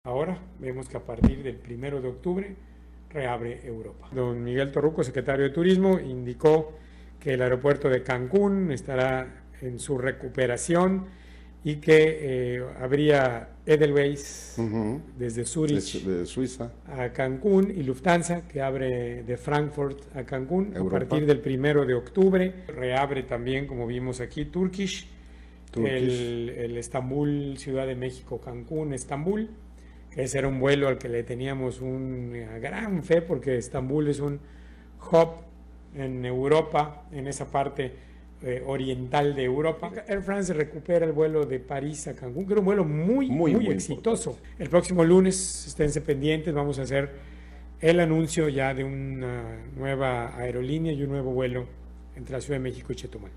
Ahora vemos que a partir del 1 de octubre reabre Europa. Don Miguel Torruco, secretario de Turismo, indicó que el aeropuerto de Cancún estará en su recuperación y que habría Edelweiss desde Zurich de Suiza a Cancún y Lufthansa que abre de Frankfurt a Cancún Europa. A partir del 1 de octubre. Reabre también, como vimos aquí, Turkish. El Estambul, Ciudad de México, Cancún, Estambul. Ese era un vuelo al que le teníamos una gran fe porque Estambul es un hub en Europa, en esa parte oriental de Europa. Air France recupera el vuelo de París a Cancún, que era un vuelo muy exitoso. El próximo lunes, esténse pendientes, vamos a hacer el anuncio ya de una nueva aerolínea y un nuevo vuelo entre la Ciudad de México y Chetumal.